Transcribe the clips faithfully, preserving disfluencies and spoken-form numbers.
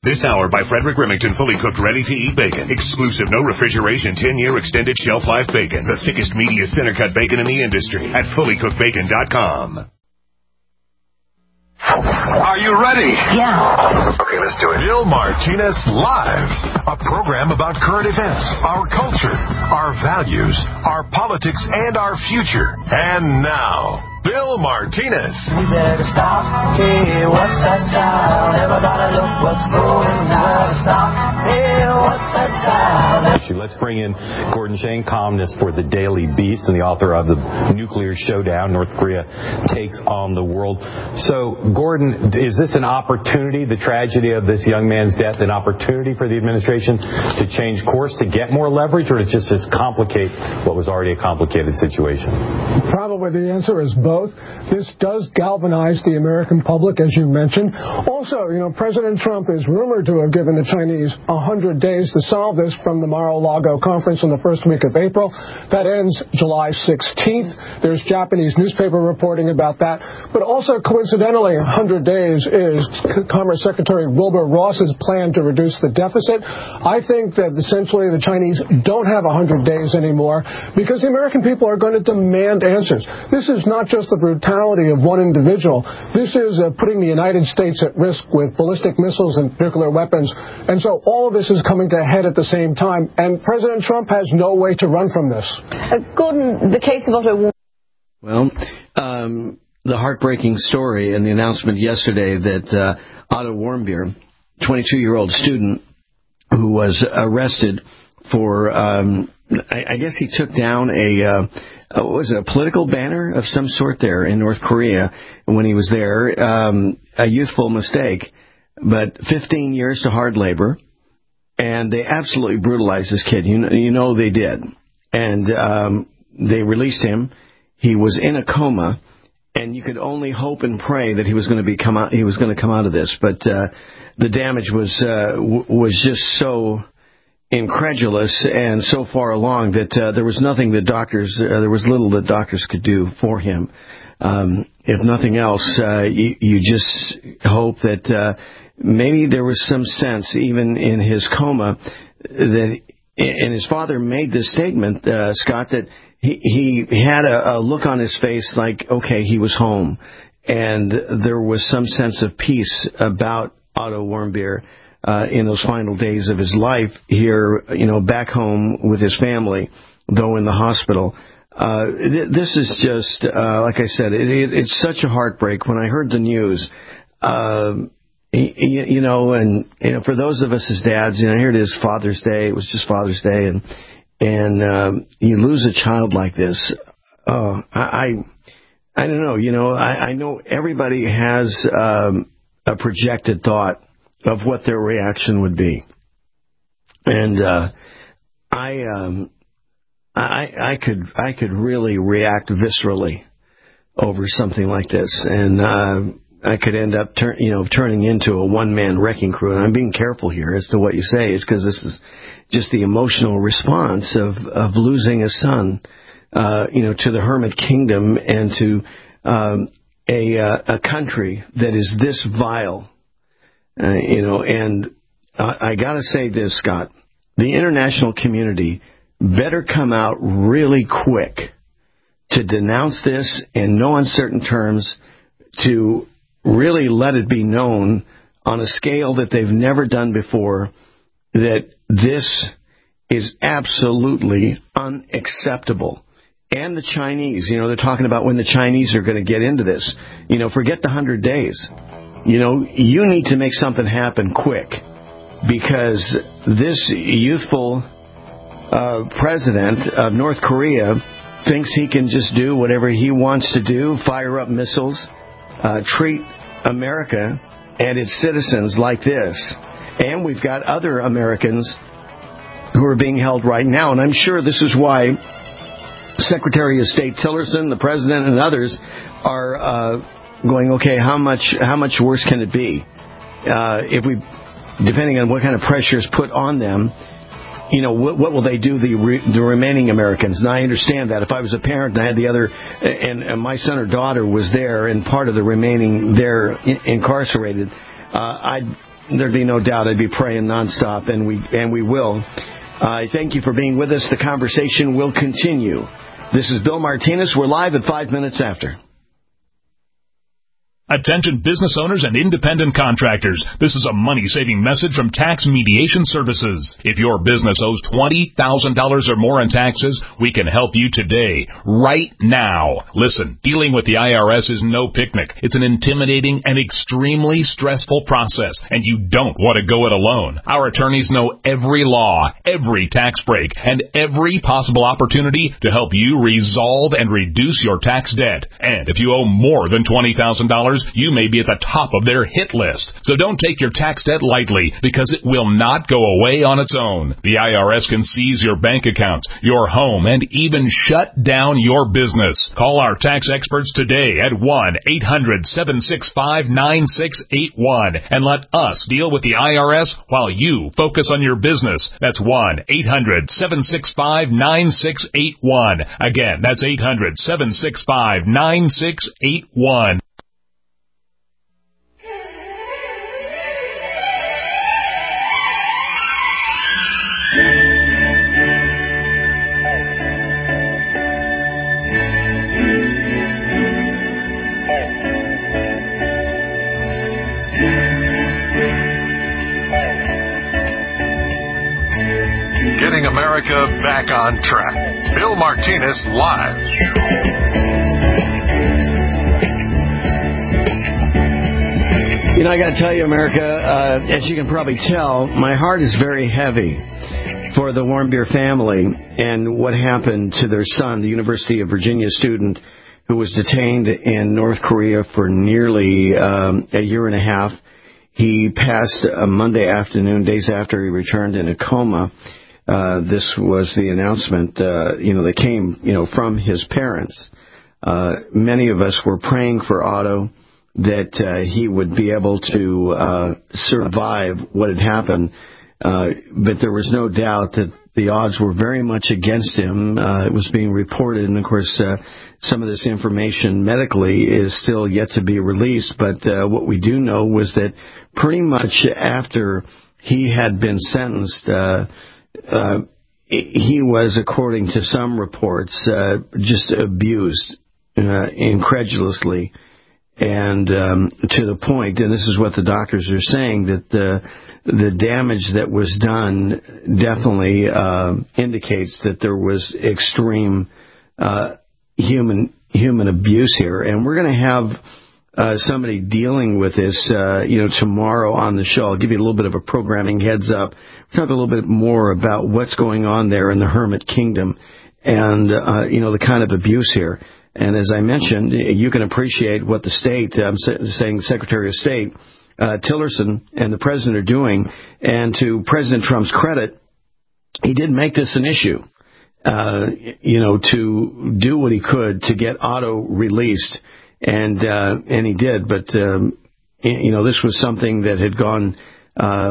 This hour by Frederick Remington, fully cooked, ready-to-eat bacon. Exclusive, no refrigeration, ten-year extended shelf life bacon. The thickest, meatiest center-cut bacon in the industry at fully cooked bacon dot com. Are you ready? Yeah. Okay, let's do it. Bill Martinez Live, a program about current events, our culture, our values, our politics, and our future. And now, Bill Martinez. We better stop. Hey, what's that sound? Everybody look what's going down. Stop. Hey, what's that sound? Let's bring in Gordon Chang, columnist for the Daily Beast and the author of The Nuclear Showdown, North Korea Takes on the World. So, Gordon, is this an opportunity, the tragedy of this young man's death, an opportunity for the administration to change course, to get more leverage, or to just, just complicate what was already a complicated situation? Probably the answer is both. This does galvanize the American public, as you mentioned. Also, you know, President Trump is rumored to have given the Chinese one hundred days to solve this from the Mar-a-Lago conference in the first week of April. That ends July sixteenth. There's Japanese newspaper reporting about that. But also, coincidentally, one hundred days is Commerce Secretary Wilbur Ross's plan to reduce the deficit. I think that essentially the Chinese don't have one hundred days anymore because the American people are going to demand answers. This is not just the brutality of one individual. This is uh, putting the United States at risk with ballistic missiles and nuclear weapons. And so all of this is coming to a head at the same time. And President Trump has no way to run from this. Uh, Gordon, the case of Otto... Well, um, the heartbreaking story and the announcement yesterday that uh, Otto Warmbier, twenty-two-year-old student who was arrested for, um, I, I guess he took down a... Uh, Uh, what was it, a political banner of some sort there in North Korea when he was there, um, a youthful mistake, but fifteen years to hard labor, and they absolutely brutalized this kid. You know, you know they did. And um, they released him. He was in a coma, and you could only hope and pray that he was going to be come out. He was going to come out of this, but uh, the damage was uh, w- was just so incredulous and so far along that uh, there was nothing that doctors, uh, there was little that doctors could do for him. Um, if nothing else, uh, you, you just hope that uh, maybe there was some sense, even in his coma, that, and his father made this statement, uh, Scott, that he, he had a, a look on his face like, okay, he was home. And there was some sense of peace about Otto Warmbier Uh, in those final days of his life here, you know, back home with his family, though in the hospital. Uh, th- this is just, uh, like I said, it, it, it's such a heartbreak. When I heard the news, uh, you, you know, and you know, for those of us as dads, you know, here it is, Father's Day. It was just Father's Day, and and um, you lose a child like this. Oh, I, I, I don't know. You know, I, I know everybody has um, a projected thought of what their reaction would be. And uh, I, um, I, I could, I could really react viscerally over something like this, and uh, I could end up, tur- you know, turning into a one-man wrecking crew. And I'm being careful here as to what you say, is because this is just the emotional response of of losing a son, uh, you know, to the Hermit Kingdom and to um, a uh, a country that is this vile. Uh, you know, and uh, I got to say this, Scott, the international community better come out really quick to denounce this in no uncertain terms, to really let it be known on a scale that they've never done before that this is absolutely unacceptable. And the Chinese, you know, they're talking about when the Chinese are going to get into this. You know, forget the hundred days. You know, you need to make something happen quick, because this youthful uh, president of North Korea thinks he can just do whatever he wants to do, fire up missiles, uh, treat America and its citizens like this. And we've got other Americans who are being held right now. And I'm sure this is why Secretary of State Tillerson, the president, and others are uh, going, okay, how much how much worse can it be? Uh, if we, depending on what kind of pressure is put on them, you know, what, what will they do, the re, the remaining Americans? And I understand that. If I was a parent and I had the other, and, and my son or daughter was there and part of the remaining there in, incarcerated, uh, I'd there'd be no doubt I'd be praying nonstop, and we and we will. I uh, thank you for being with us. The conversation will continue. This is Bill Martinez. We're live at five minutes after. Attention business owners and independent contractors. This is a money-saving message from Tax Mediation Services. If your business owes twenty thousand dollars or more in taxes, we can help you today, right now. Listen, dealing with the I R S is no picnic. It's an intimidating and extremely stressful process, and you don't want to go it alone. Our attorneys know every law, every tax break, and every possible opportunity to help you resolve and reduce your tax debt. And if you owe more than twenty thousand dollars, you may be at the top of their hit list. So don't take your tax debt lightly, because it will not go away on its own. The I R S can seize your bank accounts, your home, and even shut down your business. Call our tax experts today at one eight hundred seven six five nine six eight one and let us deal with the I R S while you focus on your business. That's one eight hundred seven six five nine six eight one. Again, that's eight hundred seven six five nine six eight one. Getting America back on track. Bill Martinez live. You know, I got to tell you, America, uh, as you can probably tell, my heart is very heavy for the Warmbier family and what happened to their son, the University of Virginia student who was detained in North Korea for nearly um, a year and a half. He passed a Monday afternoon, days after he returned in a coma. Uh, this was the announcement, uh, you know, that came, you know, from his parents. Uh, many of us were praying for Otto that uh, he would be able to uh, survive what had happened. Uh, but there was no doubt that the odds were very much against him. Uh, it was being reported, and of course, uh, some of this information medically is still yet to be released. But uh, what we do know was that pretty much after he had been sentenced, uh, uh, he was, according to some reports, uh, just abused uh, incredulously. And um, to the point, and this is what the doctors are saying, that the the damage that was done definitely uh, indicates that there was extreme uh, human human abuse here. And we're going to have uh, somebody dealing with this, uh, you know, tomorrow on the show. I'll give you a little bit of a programming heads up. We'll talk a little bit more about what's going on there in the Hermit Kingdom and uh, you know, the kind of abuse here. And as I mentioned, you can appreciate what the state, I'm saying Secretary of State, uh, Tillerson and the president are doing. And to President Trump's credit, he did make this an issue, uh, you know, to do what he could to get Otto released. And uh, and he did. But, um, you know, this was something that had gone, uh,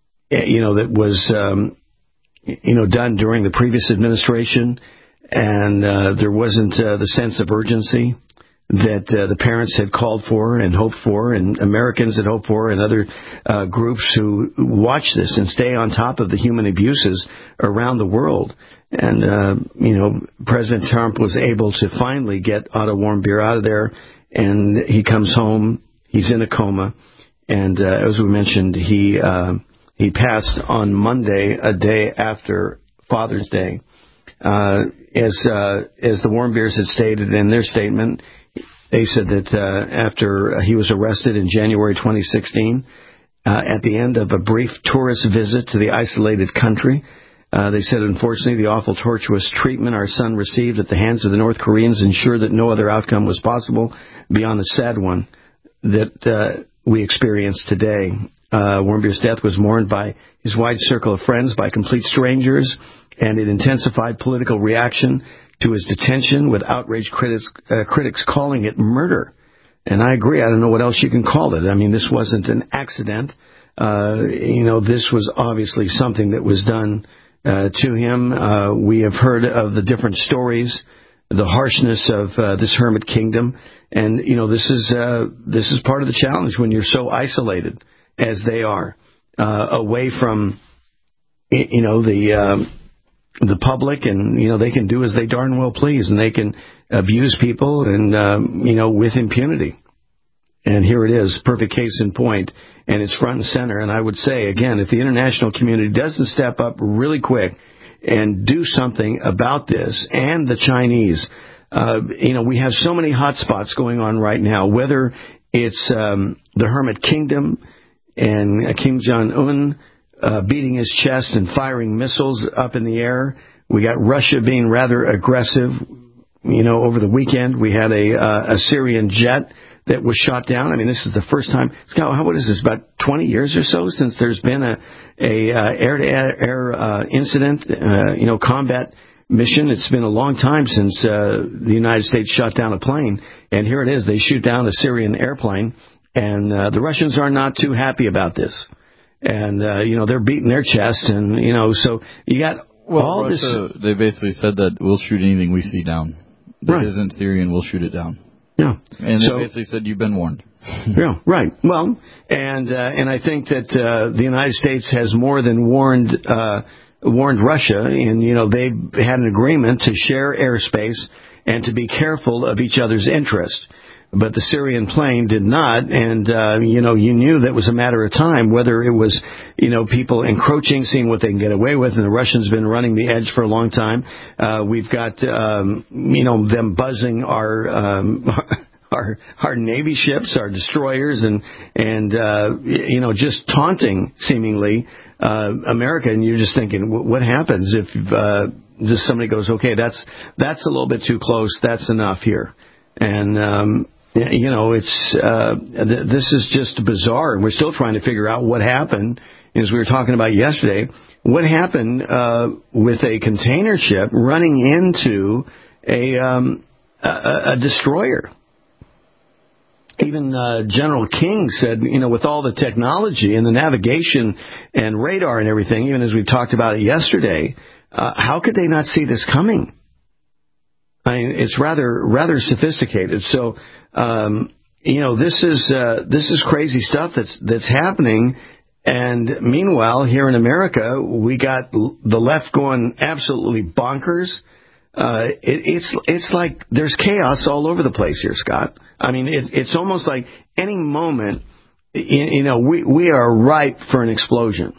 you know, that was, um, you know, done during the previous administration. And uh, there wasn't uh, the sense of urgency that uh, the parents had called for and hoped for, and Americans had hoped for, and other uh, groups who watch this and stay on top of the human abuses around the world. And, uh, you know, President Trump was able to finally get Otto Warmbier out of there, and he comes home. He's in a coma. And uh, as we mentioned, he uh, he passed on Monday, a day after Father's Day. Uh, as uh, as the Warmbiers had stated in their statement, they said that uh, after he was arrested in January twenty sixteen, uh, at the end of a brief tourist visit to the isolated country, uh, they said, unfortunately, the awful tortuous treatment our son received at the hands of the North Koreans ensured that no other outcome was possible beyond the sad one that uh, we experience today. Uh, Warmbier's death was mourned by his wide circle of friends, by complete strangers, and it intensified political reaction to his detention, with outraged critics, uh, critics calling it murder. And I agree. I don't know what else you can call it. I mean, this wasn't an accident. Uh, you know, this was obviously something that was done uh, to him. Uh, we have heard of the different stories, the harshness of uh, this hermit kingdom. And, you know, this is uh, this is part of the challenge when you're so isolated as they are. uh, away from, you know, the um, the public, and, you know, they can do as they darn well please, and they can abuse people, and, um, you know, with impunity. And here it is, perfect case in point, and it's front and center. And I would say, again, if the international community doesn't step up really quick and do something about this, and the Chinese, uh, you know, we have so many hot spots going on right now, whether it's um, the Hermit Kingdom and uh, Kim Jong-un uh, beating his chest and firing missiles up in the air. We got Russia being rather aggressive. You know, over the weekend, we had a, uh, a Syrian jet that was shot down. I mean, this is the first time. Scott, what is this, about twenty years or so since there's been a, a uh, air-to-air uh, incident, uh, you know, combat mission? It's been a long time since uh, the United States shot down a plane. And here it is. They shoot down a Syrian airplane. And uh, the Russians are not too happy about this. And, uh, you know, they're beating their chest. And, you know, so you got well, all Russia, this. They basically said that we'll shoot anything we see down. That Right. isn't Syrian, we'll shoot it down. Yeah. And so, they basically said, you've been warned. Yeah, right. Well, and uh, and I think that uh, the United States has more than warned uh, warned Russia, and, you know, they've had an agreement to share airspace and to be careful of each other's interest. But the Syrian plane did not, and, uh, you know, you knew that was a matter of time, whether it was, you know, people encroaching, seeing what they can get away with, and the Russians been running the edge for a long time. Uh, we've got, um, you know, them buzzing our, um, our, our Navy ships, our destroyers, and, and, uh, you know, just taunting, seemingly, uh, America, and you're just thinking, what happens if, uh, just somebody goes, okay, that's, that's a little bit too close, that's enough here. And, um, you know, it's uh, th- this is just bizarre, and we're still trying to figure out what happened. As we were talking about yesterday, what happened uh, with a container ship running into a, um, a, a destroyer. Even uh, General King said, you know, with all the technology and the navigation and radar and everything, even as we talked about it yesterday, uh, how could they not see this coming? I mean, it's rather rather sophisticated. So, um, you know, this is uh, this is crazy stuff that's that's happening. And meanwhile, here in America, we got the left going absolutely bonkers. Uh, it, it's it's like there's chaos all over the place here, Scott. I mean, it, it's almost like any moment, you know, we we are ripe for an explosion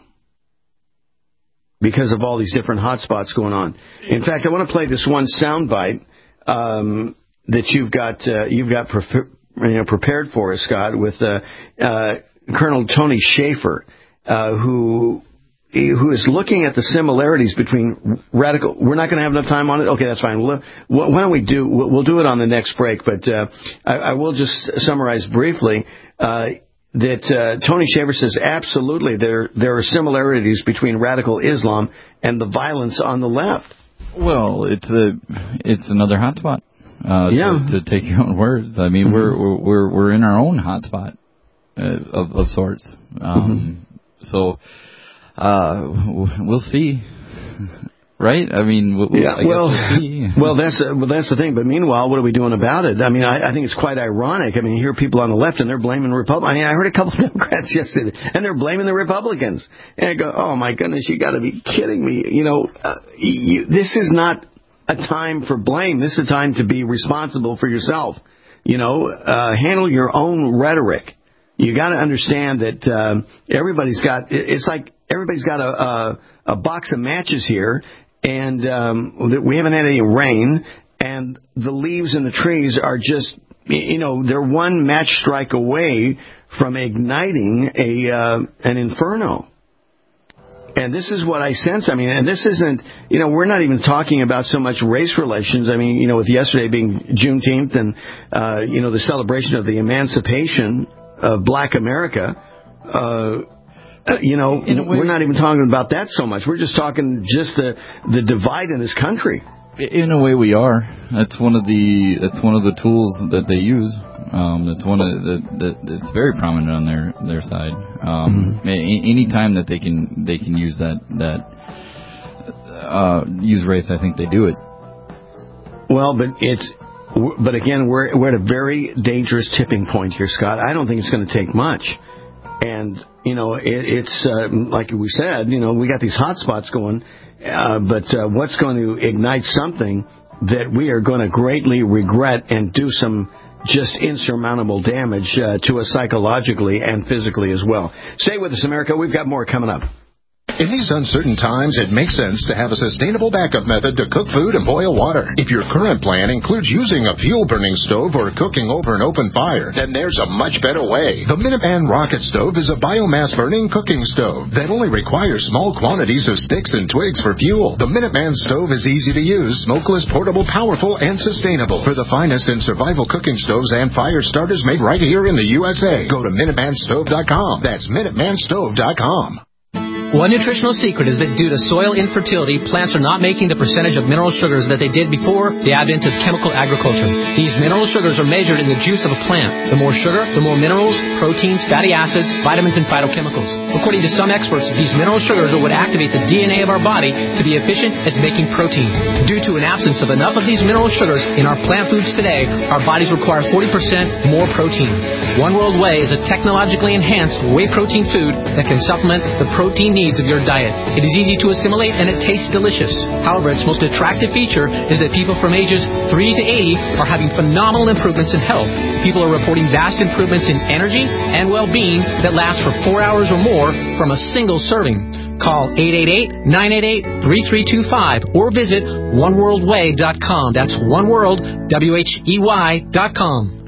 because of all these different hot spots going on. In fact, I want to play this one soundbite um, that you've got uh, you've got pre- you know, prepared for us, Scott, with uh, uh, Colonel Tony Shaffer, uh, who who is looking at the similarities between radical. We're not going to have enough time on it. Okay, that's fine. We'll, why don't we do? We'll do it on the next break. But uh, I, I will just summarize briefly. Uh, That uh, Tony Shaffer says absolutely there there are similarities between radical Islam and the violence on the left. Well, it's a it's another hotspot. Uh, yeah. To, to take your own words, I mean, mm-hmm. we're we're we're in our own hotspot uh, of of sorts. Um, mm-hmm. So uh, we'll see. Right? I mean, we'll, yeah. I well, guess we'll, see. well, that's uh, well, that's the thing. But meanwhile, what are we doing about it? I mean, I, I think it's quite ironic. I mean, you hear people on the left and they're blaming Republicans. I mean, I heard a couple of Democrats yesterday, and they're blaming the Republicans. And I go, "Oh my goodness, you got to be kidding me!" You know, uh, you, this is not a time for blame. This is a time to be responsible for yourself. You know, uh, handle your own rhetoric. You got to understand that uh, everybody's got. It's like everybody's got a, a, a box of matches here. And um, we haven't had any rain, and the leaves in the trees are just, you know, they're one match strike away from igniting a uh, an inferno. And this is what I sense. I mean, and this isn't, you know, we're not even talking about so much race relations. I mean, you know, with yesterday being Juneteenth and, uh, you know, the celebration of the emancipation of Black America, uh Uh, you know, we're not even talking about that so much. We're just talking just the the divide in this country. In a way, we are. That's one of the that's one of the tools that they use. Um, that's one of the that that's very prominent on their their side. Um, mm-hmm. Any time that they can they can use that that uh, use race, I think they do it. Well, but it's but again, we're we're at a very dangerous tipping point here, Scott. I don't think it's going to take much. And, you know, it, it's, uh, like we said, you know, we got these hot spots going, uh, but uh, what's going to ignite something that we are going to greatly regret and do some just insurmountable damage uh, to us psychologically and physically as well. Stay with us, America. We've got more coming up. In these uncertain times, it makes sense to have a sustainable backup method to cook food and boil water. If your current plan includes using a fuel-burning stove or cooking over an open fire, then there's a much better way. The Minuteman Rocket Stove is a biomass-burning cooking stove that only requires small quantities of sticks and twigs for fuel. The Minuteman Stove is easy to use, smokeless, portable, powerful, and sustainable. For the finest in survival cooking stoves and fire starters made right here in the U S A, go to Minuteman Stove dot com. That's Minuteman Stove dot com. One nutritional secret is that due to soil infertility, plants are not making the percentage of mineral sugars that they did before the advent of chemical agriculture. These mineral sugars are measured in the juice of a plant. The more sugar, the more minerals, proteins, fatty acids, vitamins, and phytochemicals. According to some experts, these mineral sugars are what activate the D N A of our body to be efficient at making protein. Due to an absence of enough of these mineral sugars in our plant foods today, our bodies require forty percent more protein. One World Whey is a technologically enhanced whey protein food that can supplement the protein needs of your diet. It is easy to assimilate and it tastes delicious. However, its most attractive feature is that people from ages three to eighty are having phenomenal improvements in health. People are reporting vast improvements in energy and well-being that last for four hours or more from a single serving. Call eight eight eight, nine eight eight, three three two five or visit one world whey dot com. That's one world, W H E Y dot com.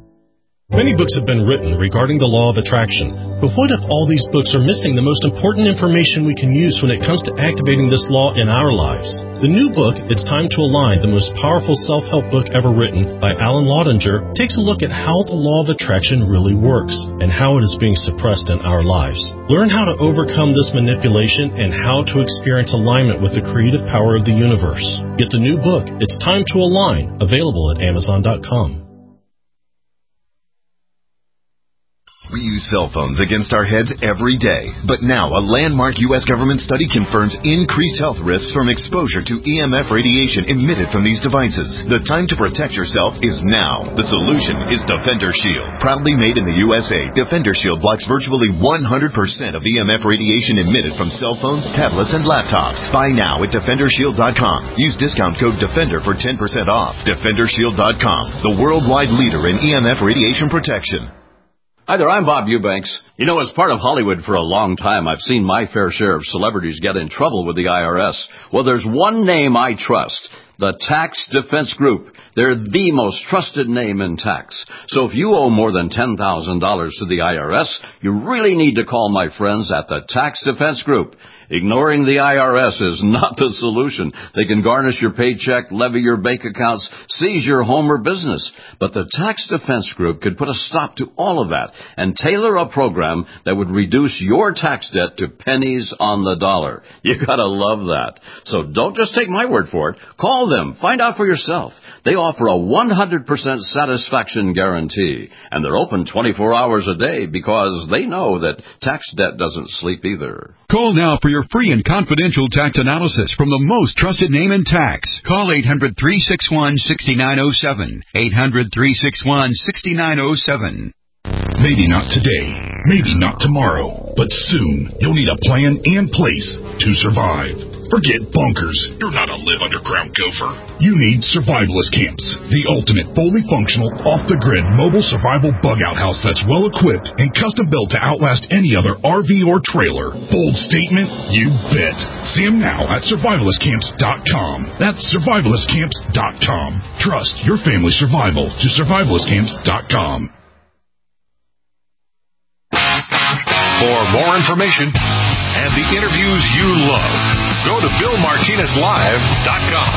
Many books have been written regarding the law of attraction, but what if all these books are missing the most important information we can use when it comes to activating this law in our lives? The new book, It's Time to Align, the most powerful self-help book ever written by Alan Laudinger, takes a look at how the law of attraction really works and how it is being suppressed in our lives. Learn how to overcome this manipulation and how to experience alignment with the creative power of the universe. Get the new book, It's Time to Align, available at amazon dot com. We use cell phones against our heads every day. But now, a landmark U S government study confirms increased health risks from exposure to E M F radiation emitted from these devices. The time to protect yourself is now. The solution is Defender Shield. Proudly made in the U S A, Defender Shield blocks virtually one hundred percent of E M F radiation emitted from cell phones, tablets, and laptops. Buy now at Defender Shield dot com. Use discount code DEFENDER for ten percent off. Defender Shield dot com, the worldwide leader in E M F radiation protection. Hi there, I'm Bob Eubanks. You know, as part of Hollywood for a long time, I've seen my fair share of celebrities get in trouble with the I R S. Well, there's one name I trust, the Tax Defense Group. They're the most trusted name in tax. So if you owe more than ten thousand dollars to the I R S, you really need to call my friends at the Tax Defense Group. Ignoring the I R S is not the solution. They can garnish your paycheck, levy your bank accounts, seize your home or business. But the Tax Defense Group could put a stop to all of that and tailor a program that would reduce your tax debt to pennies on the dollar. You gotta love that. So don't just take my word for it. Call them. Find out for yourself. They offer a one hundred percent satisfaction guarantee, and they're open twenty-four hours a day because they know that tax debt doesn't sleep either. Call now for your free and confidential tax analysis from the most trusted name in tax. Call eight hundred, three six one, six nine zero seven. eight hundred, three six one, six nine zero seven. Maybe not today, maybe not tomorrow, but soon you'll need a plan in place to survive. Forget bunkers. You're not a live underground gopher. You need survivalist camps, the ultimate fully functional, off-the-grid mobile survival bug-out house that's well-equipped and custom-built to outlast any other R V or trailer. Bold statement? You bet. See them now at survivalist camps dot com. That's survivalist camps dot com. Trust your family's survival to survivalist camps dot com. For more information and the interviews you love, go to Bill Martinez Live dot com.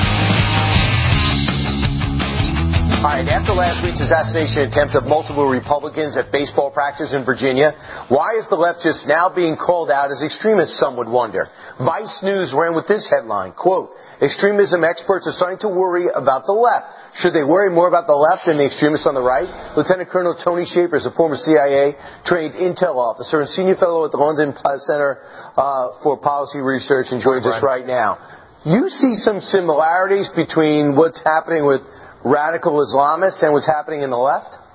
All right, after last week's assassination attempt of multiple Republicans at baseball practice in Virginia, why is the left just now being called out as extremists, some would wonder? Vice News ran with this headline, quote, extremism experts are starting to worry about the left. Should they worry more about the left than the extremists on the right? Lieutenant Colonel Tony Shaffer is a former C I A-trained intel officer and senior fellow at the London Center uh, for Policy Research and joins us right now. You see some similarities between what's happening with radical Islamists and what's happening in the left?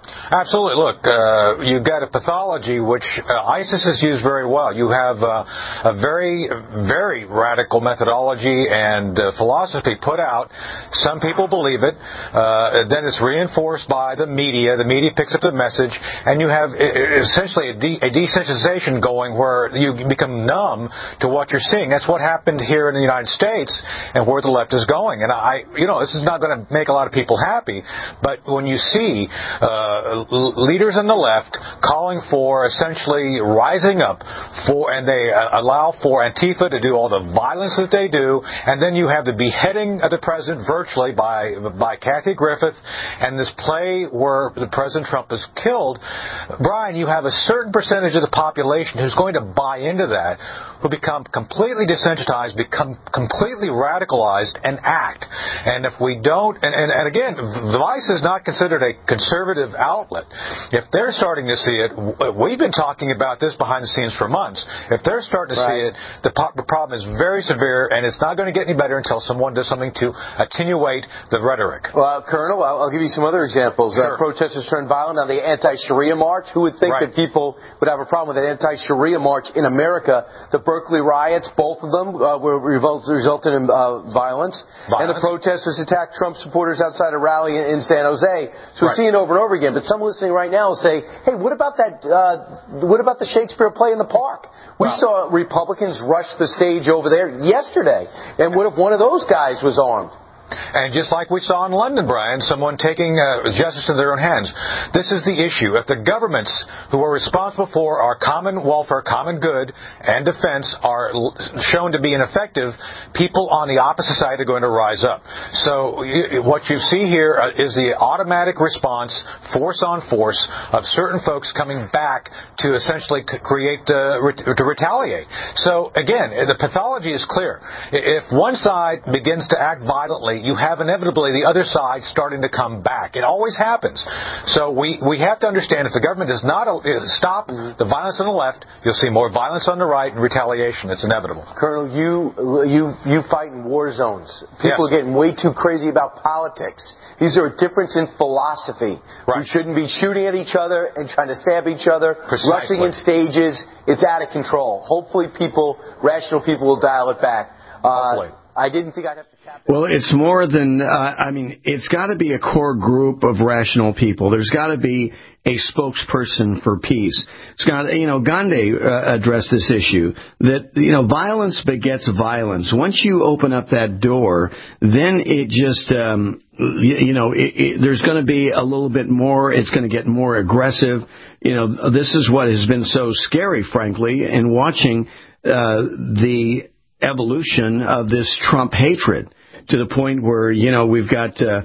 Absolutely. Look, uh, you've got a pathology which uh, ISIS has used very well. You have uh, a very, very radical methodology and uh, philosophy put out. Some people believe it. Uh, then it's reinforced by the media. The media picks up the message, and you have essentially a, de- a desensitization going where you become numb to what you're seeing. That's what happened here in the United States and where the left is going. And I, you know, this is not going to make a lot of people happy, but when you see uh, leaders on the left calling for essentially rising up for, and they uh, allow for Antifa to do all the violence that they do, and then you have the beheading of the president virtually by by Kathy Griffith, and this play where the President Trump is killed. Brian, you have a certain percentage of the population who's going to buy into that, who become completely desensitized, become completely radicalized, and act. And if we don't, and, and, and again, Vice is not considered a conservative outlet. If they're starting to see it, we've been talking about this behind the scenes for months. If they're starting to right. see it, the, po- the problem is very severe, and it's not going to get any better until someone does something to attenuate the rhetoric. Well, Colonel, I'll, I'll give you some other examples. Sure. Uh, protesters turned violent on the anti-Sharia march. Who would think right. that people would have a problem with an anti-Sharia march in America? The Berkeley riots, both of them, uh, were revol- resulted in uh, violence. violence. And the protesters attacked Trump supporters outside a rally in, in San Jose. So right. we're seeing it over and over again. But some listening right now will say, hey, what about that, uh, what about the Shakespeare play in the park? We well, saw Republicans rush the stage over there yesterday. And what if one of those guys was armed? And just like we saw in London, Brian, someone taking uh, justice in their own hands. This is the issue. If the governments who are responsible for our common welfare, common good, and defense are l- shown to be ineffective, people on the opposite side are going to rise up. So y- what you see here uh, is the automatic response, force on force, of certain folks coming back to essentially c- create, uh, ret- to retaliate. So again, the pathology is clear. If one side begins to act violently, you have inevitably the other side starting to come back. It always happens. So we, we have to understand if the government does not uh, stop mm-hmm. the violence on the left, you'll see more violence on the right and retaliation. It's inevitable. Colonel, you you you fight in war zones. People yes. are getting way too crazy about politics. These are a difference in philosophy. Right. We shouldn't be shooting at each other and trying to stab each other, Precisely. rushing in stages. It's out of control. Hopefully people, rational people will dial it back. Uh, Hopefully. I didn't think I'd have to tap Well, it's more than, uh, I mean, it's got to be a core group of rational people. There's got to be a spokesperson for peace. It's got, you know, Gandhi uh, addressed this issue that, you know, violence begets violence. Once you open up that door, then it just, um, you, you know, it, it, there's going to be a little bit more, it's going to get more aggressive. You know, this is what has been so scary, frankly, in watching uh, the evolution of this Trump hatred to the point where, you know, we've got uh,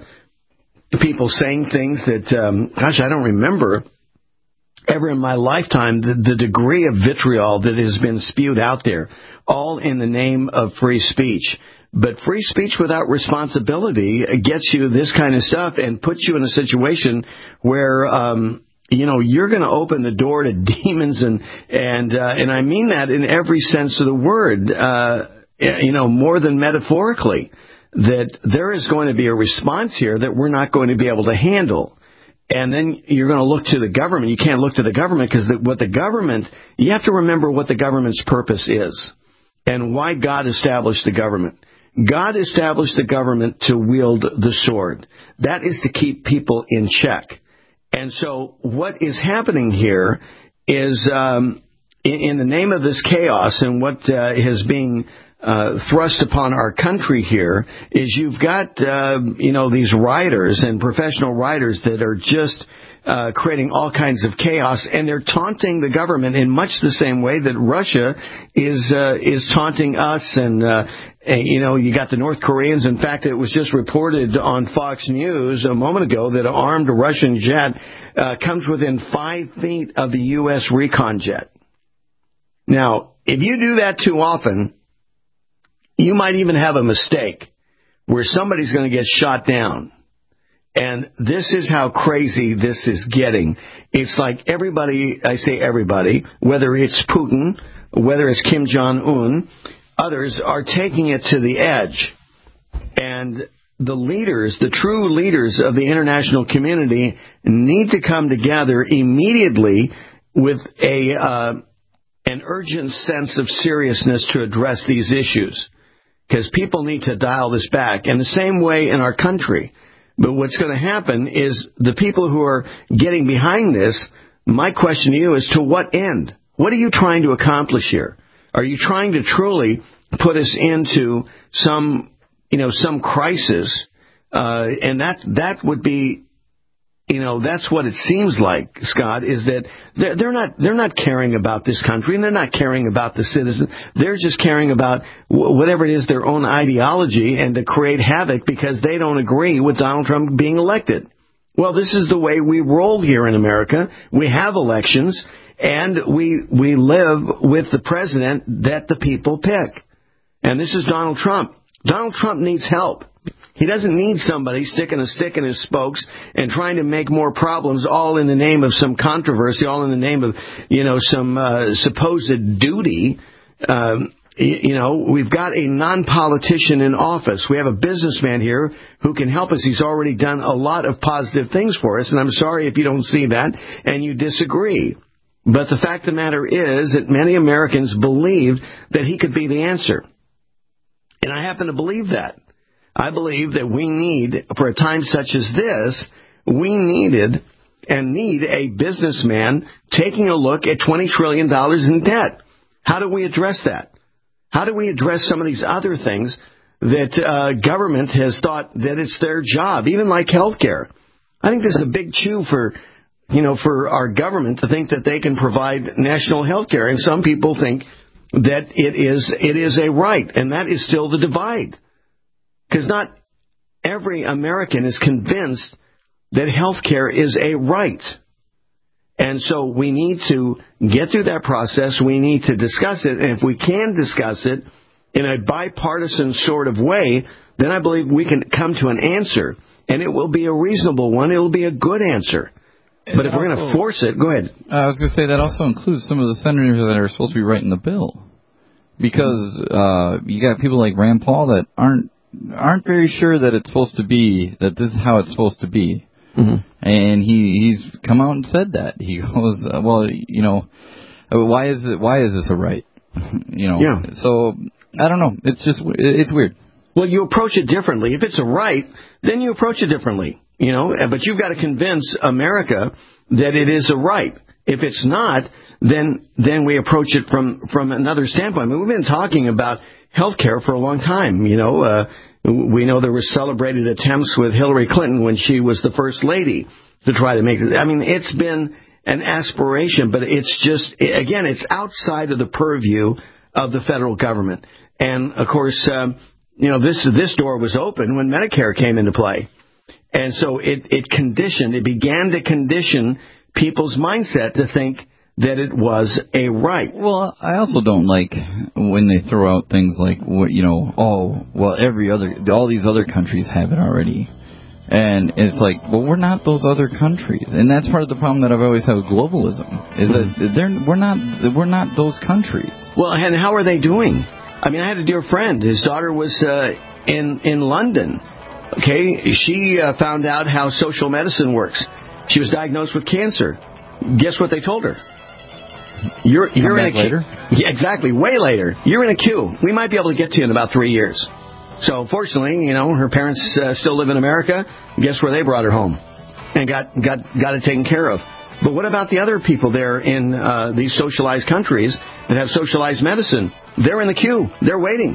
people saying things that, um, gosh, I don't remember ever in my lifetime the, the degree of vitriol that has been spewed out there, all in the name of free speech. But free speech without responsibility gets you this kind of stuff and puts you in a situation where, um, you know, you're going to open the door to demons, and and uh, and I mean that in every sense of the word, uh, you know, more than metaphorically, that there is going to be a response here that we're not going to be able to handle. And then you're going to look to the government. You can't look to the government because the, what the government, you have to remember what the government's purpose is and why God established the government. God established the government to wield the sword. That is to keep people in check. And so what is happening here is, um, in, in the name of this chaos and what uh, is being uh, thrust upon our country here, is you've got, uh, you know, these writers and professional writers that are just uh, creating all kinds of chaos, and they're taunting the government in much the same way that Russia is uh, is taunting us. And, uh, and, you know, you got the North Koreans. In fact, it was just reported on Fox News a moment ago that an armed Russian jet uh, comes within five feet of the U S recon jet. Now, if you do that too often, you might even have a mistake where somebody's going to get shot down. And this is how crazy this is getting. It's like everybody, I say everybody, whether it's Putin, whether it's Kim Jong-un, others are taking it to the edge. And the leaders, the true leaders of the international community, need to come together immediately with a uh, an urgent sense of seriousness to address these issues, because people need to dial this back. And the same way in our country. But what's going to happen is the people who are getting behind this, my question to you is, to what end? What are you trying to accomplish here? Are you trying to truly put us into some, you know, some crisis? Uh, and that that would be, you know, that's what it seems like, Scott, is that they're, they're not they're not caring about this country, and they're not caring about the citizens. They're just caring about whatever it is, their own ideology, and to create havoc because they don't agree with Donald Trump being elected. Well, this is the way we roll here in America. We have elections, and we we live with the president that the people pick. And this is Donald Trump. Donald Trump needs help. He doesn't need somebody sticking a stick in his spokes and trying to make more problems, all in the name of some controversy, all in the name of, you know, some uh, supposed duty. Um, you know, we've got a non-politician in office. We have a businessman here who can help us. He's already done a lot of positive things for us, and I'm sorry if you don't see that and you disagree. But the fact of the matter is that many Americans believed that he could be the answer. And I happen to believe that. I believe that we need, for a time such as this, we needed and need a businessman taking a look at twenty trillion dollars in debt. How do we address that? How do we address some of these other things that uh, government has thought that it's their job, even like health care? I think this is a big chew for, you know, for our government to think that they can provide national health care. And some people think that it is it is a right, and that is still the divide. Because not every American is convinced that health care is a right. And so we need to get through that process. We need to discuss it. And if we can discuss it in a bipartisan sort of way, then I believe we can come to an answer. And it will be a reasonable one. It will be a good answer. But if we're going to force it, go ahead. I was going to say that also includes some of the senators that are supposed to be writing the bill. Because uh, you got people like Rand Paul that aren't aren't very sure that it's supposed to be, that this is how it's supposed to be. Mm-hmm. And he, he's come out and said that. He goes, uh, well, you know, why is it, why is this a right? you know, yeah. So, I don't know. It's just, it's weird. Well, you approach it differently. If it's a right, then you approach it differently, you know, but you've got to convince America that it is a right. If it's not, then then we approach it from, from another standpoint. I mean, we've been talking about health care for a long time. You know, uh, we know there were celebrated attempts with Hillary Clinton when she was the first lady to try to make it. I mean, it's been an aspiration, but it's just, again, it's outside of the purview of the federal government. And, of course, um, you know, this this door was open when Medicare came into play. And so it, it conditioned, it began to condition people's mindset to think that it was a right. Well, I also don't like when they throw out things like, you know, oh, well, every other, all these other countries have it already. And it's like, well, we're not those other countries. And that's part of the problem that I've always had with globalism, is that they're, we're not we're not those countries. Well, and how are they doing? I mean, I had a dear friend. His daughter was uh, in, in London. Okay, she uh, found out how social medicine works. She was diagnosed with cancer. Guess what they told her? You're you're Come in a back queue. later? Yeah, exactly, way later. You're in a queue. We might be able to get to you in about three years. So, fortunately, you know, her parents uh, still live in America. Guess where they brought her home and got got got it taken care of. But what about the other people there in uh, these socialized countries that have socialized medicine? They're in the queue. They're waiting.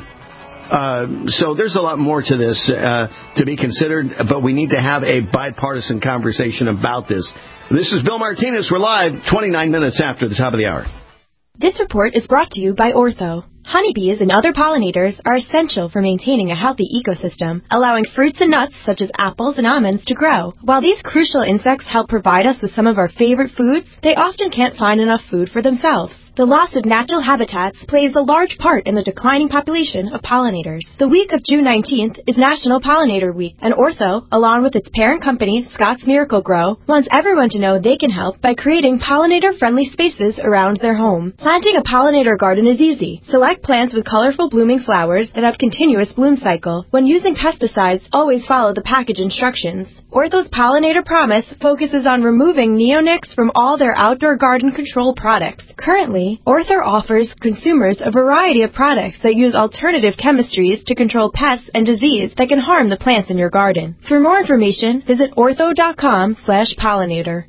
Uh, so there's a lot more to this uh, to be considered, but we need to have a bipartisan conversation about this. This is Bill Martinez. We're live twenty-nine minutes after the top of the hour. This report is brought to you by Ortho. Honeybees and other pollinators are essential for maintaining a healthy ecosystem, allowing fruits and nuts such as apples and almonds to grow. While these crucial insects help provide us with some of our favorite foods, they often can't find enough food for themselves. The loss of natural habitats plays a large part in the declining population of pollinators. The week of June nineteenth is National Pollinator Week, and Ortho, along with its parent company, Scott's Miracle-Gro, wants everyone to know they can help by creating pollinator-friendly spaces around their home. Planting a pollinator garden is easy. Select plants with colorful blooming flowers that have continuous bloom cycle. When using pesticides, always follow the package instructions. Ortho's Pollinator Promise focuses on removing neonics from all their outdoor garden control products. Currently, Ortho offers consumers a variety of products that use alternative chemistries to control pests and disease that can harm the plants in your garden. For more information, visit ortho.com slash pollinator.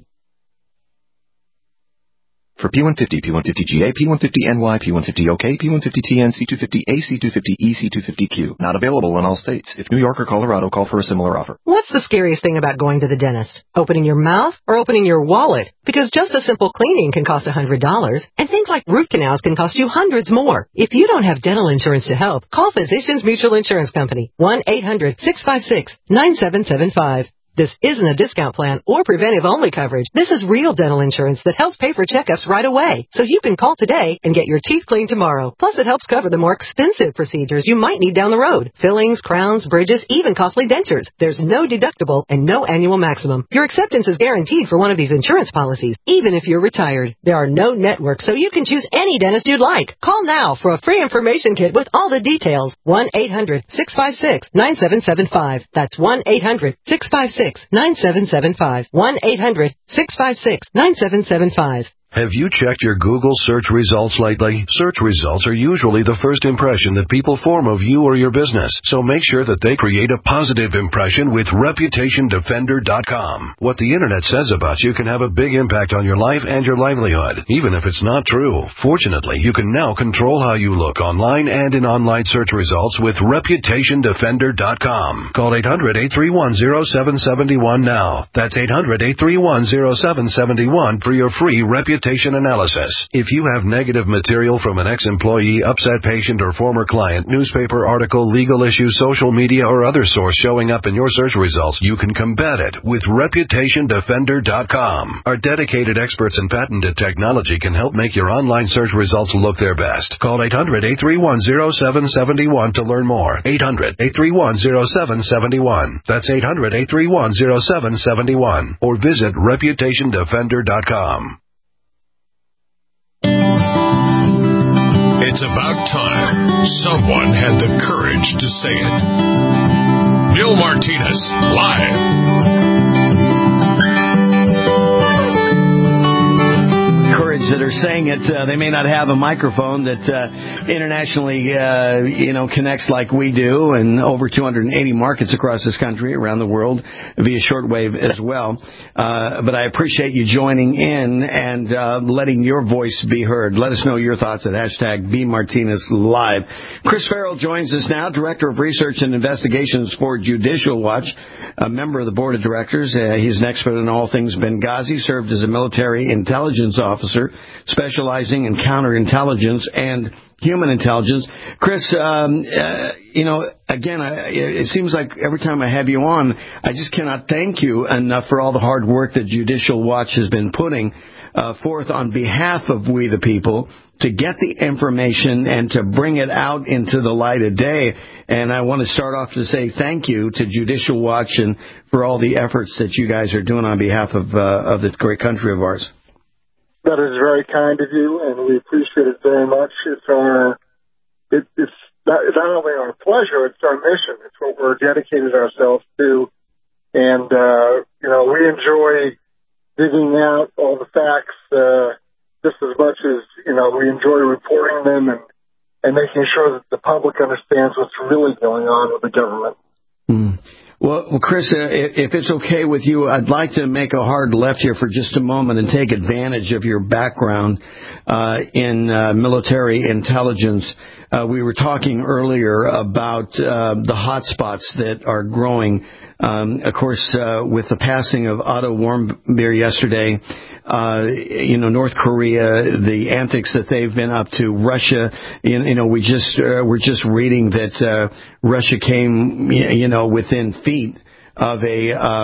For P one fifty, P one fifty G A, P one fifty N Y, P one fifty O K, P one fifty T N, C two fifty A, C two fifty E, C two fifty Q. Not available in all states. If New York or Colorado, call for a similar offer. What's the scariest thing about going to the dentist? Opening your mouth or opening your wallet? Because just a simple cleaning can cost one hundred dollars, and things like root canals can cost you hundreds more. If you don't have dental insurance to help, call Physicians Mutual Insurance Company, one eight hundred, six five six, nine seven seven five. This isn't a discount plan or preventive-only coverage. This is real dental insurance that helps pay for checkups right away, so you can call today and get your teeth cleaned tomorrow. Plus, it helps cover the more expensive procedures you might need down the road. Fillings, crowns, bridges, even costly dentures. There's no deductible and no annual maximum. Your acceptance is guaranteed for one of these insurance policies, even if you're retired. There are no networks, so you can choose any dentist you'd like. Call now for a free information kit with all the details. one eight hundred, six five six, nine seven seven five. That's one eight hundred, six five six, nine seven seven five. one eight hundred, six five six, nine seven seven five. Have you checked your Google search results lately? Search results are usually the first impression that people form of you or your business, so make sure that they create a positive impression with reputation defender dot com. What the internet says about you can have a big impact on your life and your livelihood, even if it's not true. Fortunately, you can now control how you look online and in online search results with reputation defender dot com. Call eight hundred, eight three one, zero seven seven one now. That's eight hundred, eight three one, zero seven seven one for your free reputation analysis. If you have negative material from an ex-employee, upset patient, or former client, newspaper article, legal issue, social media, or other source showing up in your search results, you can combat it with reputation defender dot com. Our dedicated experts in patented technology can help make your online search results look their best. Call eight hundred, eight three one, zero seven seven one to learn more. eight hundred, eight three one, zero seven seven one. That's eight hundred, eight three one, zero seven seven one. Or visit reputation defender dot com. It's about time someone had the courage to say it. Bill Martinez, live. Courage that are saying it. Uh, they may not have a microphone that uh, internationally, uh, you know, connects like we do, and over two hundred eighty markets across this country, around the world, via shortwave as well. Uh, but I appreciate you joining in and uh, letting your voice be heard. Let us know your thoughts at hashtag B Martinez Live. Chris Farrell joins us now, Director of Research and Investigations for Judicial Watch, a member of the Board of Directors. Uh, he's an expert in all things Benghazi, served as a military intelligence officer, specializing in counterintelligence and human intelligence. Chris, um, uh, you know, again, I, it seems like every time I have you on, I just cannot thank you enough for all the hard work that Judicial Watch has been putting uh, forth on behalf of we the people to get the information and to bring it out into the light of day. And I want to start off to say thank you to Judicial Watch and for all the efforts that you guys are doing on behalf of uh, of this great country of ours. That is very kind of you, and we appreciate it very much. It's our, it, it's not, not only our pleasure, it's our mission. It's what we're dedicated ourselves to. And, uh, you know, we enjoy digging out all the facts, uh, just as much as, you know, we enjoy reporting them and, and making sure that the public understands what's really going on with the government. Mm. Well, well, Chris, uh, if it's okay with you, I'd like to make a hard left here for just a moment and take advantage of your background uh, in uh, military intelligence. Uh, we were talking earlier about uh, the hot spots that are growing. Um, of course, uh, with the passing of Otto Warmbier yesterday, uh, you know, North Korea, the antics that they've been up to, Russia, you, you know, we just, uh, we're just reading that uh, Russia came, you know, within feet of a um,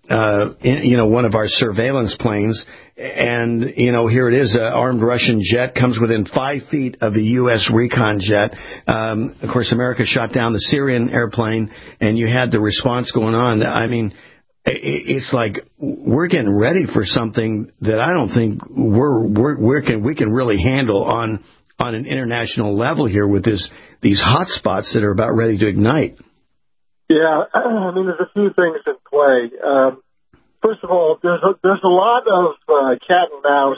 uh, in, you know, one of our surveillance planes, and, you know, here it is, an armed Russian jet comes within five feet of the U S recon jet. Um, of course, America shot down the Syrian airplane, and you had the response going on. I mean, it's like we're getting ready for something that I don't think we're, we're, we're can, we can really handle on on an international level here with this these hot spots that are about ready to ignite. Yeah, I mean, there's a few things in play. Um, first of all, there's a, there's a lot of uh, cat and mouse,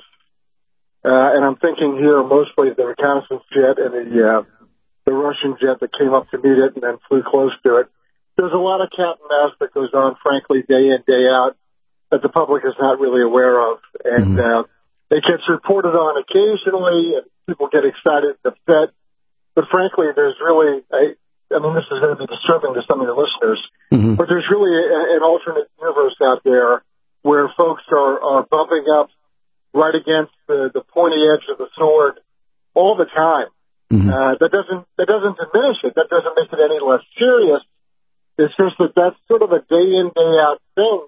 uh, and I'm thinking here mostly the reconnaissance jet and the uh, the Russian jet that came up to meet it and then flew close to it. There's a lot of cat and mouse that goes on, frankly, day in, day out, that the public is not really aware of. And mm-hmm. uh, it gets reported on occasionally, and people get excited and upset. But frankly, there's really, a, I mean, this is going to be disturbing to some of your listeners, mm-hmm. but there's really a, an alternate universe out there where folks are, are bumping up right against the, the pointy edge of the sword all the time. Mm-hmm. Uh, that doesn't that doesn't diminish it. That doesn't make it any less serious. It's just that that's sort of a day-in, day-out thing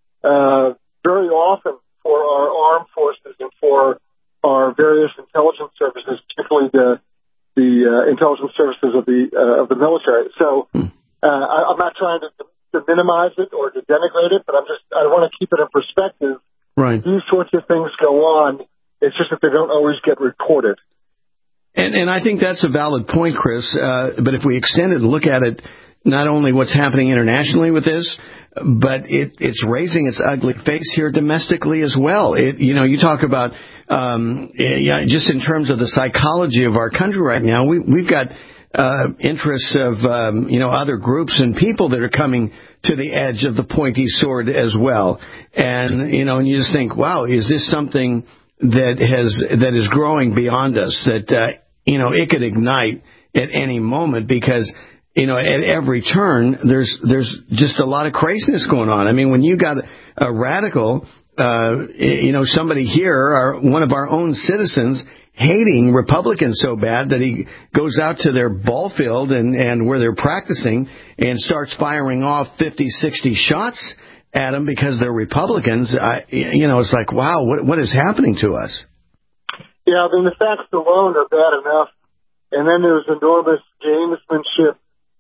uh, very often for our armed forces and for our various intelligence services, particularly the the uh, intelligence services of the uh, of the military. So uh, I, I'm not trying to, to minimize it or to denigrate it, but I'm just I want to keep it in perspective. Right. These sorts of things go on. It's just that they don't always get reported. And, and I think that's a valid point, Chris. Uh, but if we extend it and look at it, not only what's happening internationally with this, but it, it's raising its ugly face here domestically as well. It, you know, you talk about um, yeah, just in terms of the psychology of our country right now, we, we've got uh, interests of, um, you know, other groups and people that are coming to the edge of the pointy sword as well. And, you know, and you just think, wow, is this something that has that is growing beyond us, that, uh, you know, it could ignite at any moment because, you know, at every turn, there's there's just a lot of craziness going on. I mean, when you got a radical, uh, you know, somebody here, our, one of our own citizens, hating Republicans so bad that he goes out to their ball field and, and where they're practicing and starts firing off fifty, sixty shots at them because they're Republicans, I, you know, it's like, wow, what what is happening to us? Yeah, I mean, the facts alone are bad enough. And then there's enormous gamesmanship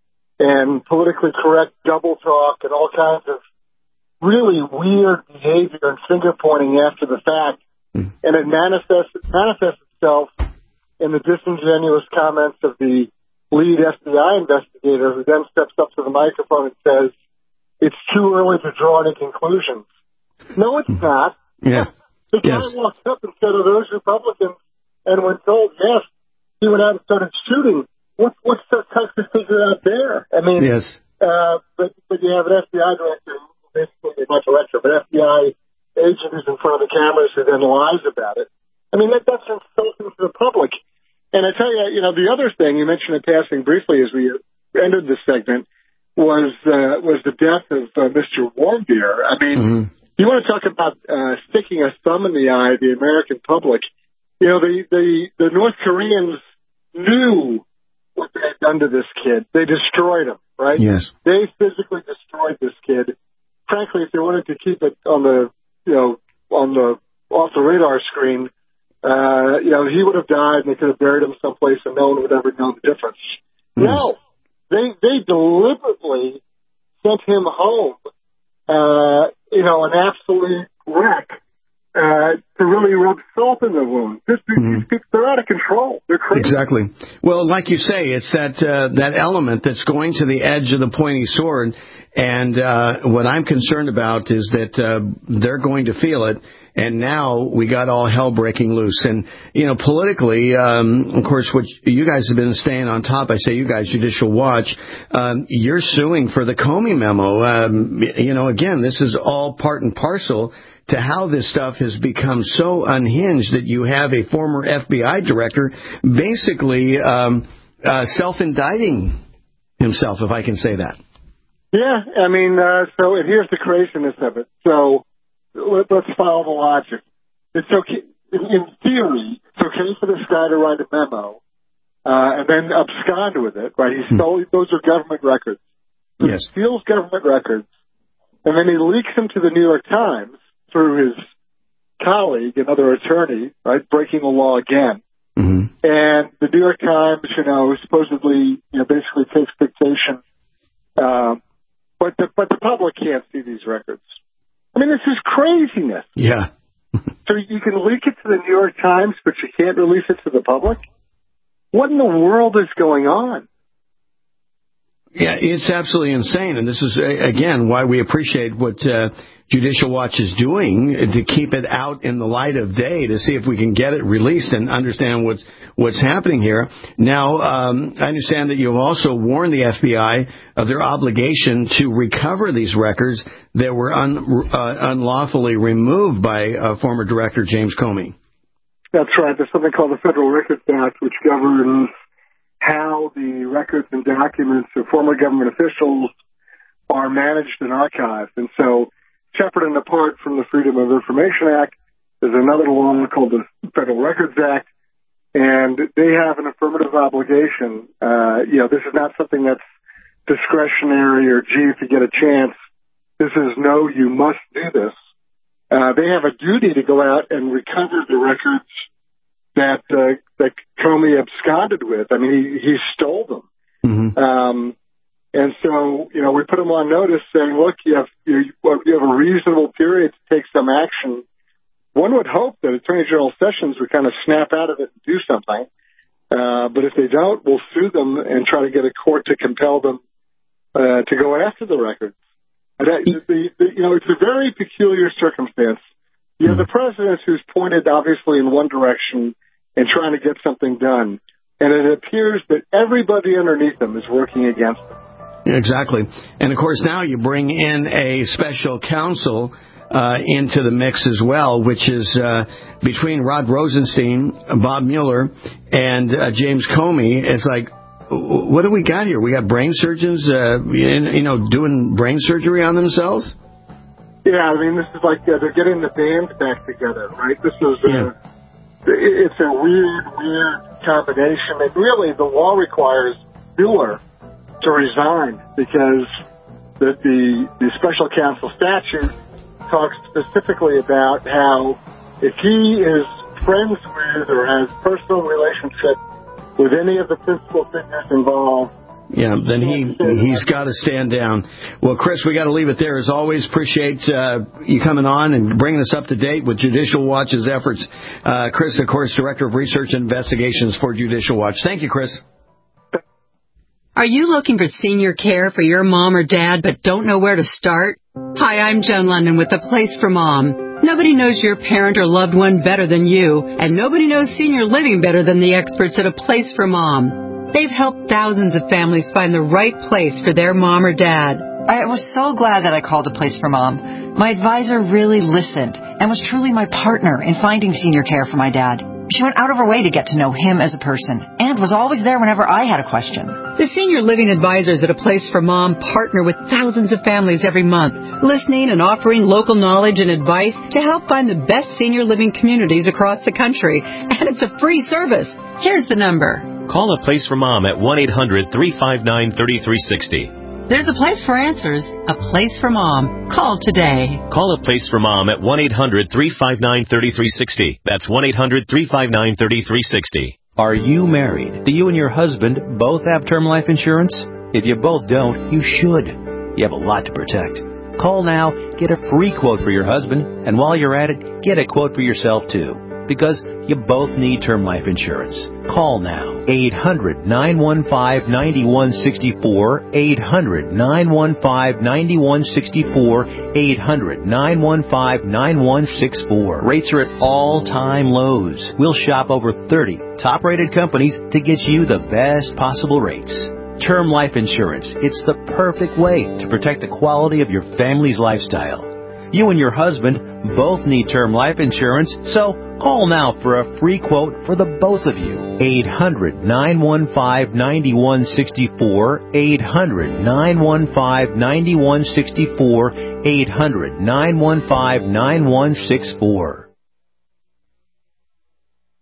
and politically correct double talk and all kinds of really weird behavior and finger-pointing after the fact. Mm. And it manifests, manifests itself in the disingenuous comments of the lead F B I investigator who then steps up to the microphone and says, it's too early to draw any conclusions. No, it's not. Yeah. The guy yes. walked up and said, are those Republicans? And when told, yes, he went out and started shooting. What, what's the tough to figure out there? I mean, yes. uh, but, but you have an F B I director, basically a bunch of lecture, but F B I agent who's in front of the cameras who then lies about it. I mean, that, that's insulting to the public. And I tell you, you know, the other thing you mentioned in passing briefly as we entered this segment was uh, was the death of uh, Mister Warmbier. I mean, mm-hmm. you want to talk about uh, sticking a thumb in the eye of the American public. You know, the, the, the North Koreans knew what they had done to this kid. They destroyed him, right? Yes. They physically destroyed this kid. Frankly, if they wanted to keep it on the, you know, on the, off the radar screen, uh, you know, he would have died and they could have buried him someplace and no one would ever know the difference. Yes. No. They, they deliberately sent him home, uh, you know, an absolute wreck. Uh, to really rub salt in the wound. This, mm-hmm. These people, they're out of control. They're crazy. Exactly. Well, like you say, it's that uh, that element that's going to the edge of the pointy sword. And uh, what I'm concerned about is that uh, they're going to feel it. And now we got all hell breaking loose. And, you know, politically, um, of course, what you guys have been staying on top. I say you guys, Judicial Watch, um, you're suing for the Comey memo. Um, you know, again, this is all part and parcel to how this stuff has become so unhinged that you have a former F B I director basically um, uh, self-indicting himself, if I can say that. Yeah, I mean, uh, so and here's the craziness of it. So let, let's follow the logic. It's okay, in theory, it's okay for this guy to write a memo uh, and then abscond with it, right? He stole, those are government records. Yes. He steals government records. And then he leaks them to the New York Times through his colleague, another attorney, right, breaking the law again. Mm-hmm. And the New York Times, you know, supposedly, you know, basically takes dictation. Uh, but the, but the public can't see these records. I mean, this is craziness. Yeah. So you can leak it to the New York Times, but you can't release it to the public? What in the world is going on? Yeah, it's absolutely insane. And this is, again, why we appreciate what uh, Judicial Watch is doing to keep it out in the light of day to see if we can get it released and understand what's what's happening here. Now, um, I understand that you've also warned the F B I of their obligation to recover these records that were un, uh, unlawfully removed by uh, former Director James Comey. That's right. There's something called the Federal Records Act, which governs how the records and documents of former government officials are managed and archived. And so, separate and apart from the Freedom of Information Act, there's another law called the Federal Records Act, and they have an affirmative obligation. Uh, you know, this is not something that's discretionary or, gee, if you get a chance. This is, no, you must do this. Uh, they have a duty to go out and recover the records that uh, that Comey absconded with. I mean, he, he stole them. Mm-hmm. Um, and so, you know, we put him on notice saying, look, you have you, you have a reasonable period to take some action. One would hope that Attorney General Sessions would kind of snap out of it and do something. Uh, but if they don't, we'll sue them and try to get a court to compel them uh, to go after the records. And that, the, the, you know, it's a very peculiar circumstance. You have the president who's pointed, obviously, in one direction and trying to get something done. And it appears that everybody underneath them is working against them. Exactly. And, of course, now you bring in a special counsel uh, into the mix as well, which is uh, between Rod Rosenstein, Bob Mueller, and uh, James Comey. It's like, what do we got here? We got brain surgeons, uh, you know, doing brain surgery on themselves? Yeah, I mean, this is like uh, they're getting the band back together, right? This is uh, yeah. It's a weird, weird combination. And really, the law requires Mueller to resign because the, the, the special counsel statute talks specifically about how if he is friends with or has personal relationship with any of the principal figures involved, yeah, then he, he's got to stand down. Well, Chris, we got to leave it there. As always, appreciate uh, you coming on and bringing us up to date with Judicial Watch's efforts. Uh, Chris, of course, Director of Research and Investigations for Judicial Watch. Thank you, Chris. Are you looking for senior care for your mom or dad but don't know where to start? Hi, I'm Jen London with The Place for Mom. Nobody knows your parent or loved one better than you, and nobody knows senior living better than the experts at A Place for Mom. They've helped thousands of families find the right place for their mom or dad. I was so glad that I called A Place for Mom. My advisor really listened and was truly my partner in finding senior care for my dad. She went out of her way to get to know him as a person and was always there whenever I had a question. The senior living advisors at A Place for Mom partner with thousands of families every month, listening and offering local knowledge and advice to help find the best senior living communities across the country. And it's a free service. Here's the number. Call A Place for Mom at one eight hundred three five nine three three six zero. There's a place for answers, a place for mom. Call today. Call A Place for Mom at one eight hundred three five nine three three six zero. That's one eight hundred three five nine three three six zero. Are you married? Do you and your husband both have term life insurance? If you both don't, you should. You have a lot to protect. Call now, get a free quote for your husband, and while you're at it, get a quote for yourself too. Because you both need term life insurance. Call now. eight hundred nine one five nine one six four. eight hundred nine one five nine one six four. eight hundred nine one five nine one six four. Rates are at all-time lows. We'll shop over thirty top-rated companies to get you the best possible rates. Term life insurance. It's the perfect way to protect the quality of your family's lifestyle. You and your husband both need term life insurance, so call now for a free quote for the both of you. eight hundred nine one five nine one six four. eight hundred nine one five nine one six four. eight hundred nine one five nine one six four.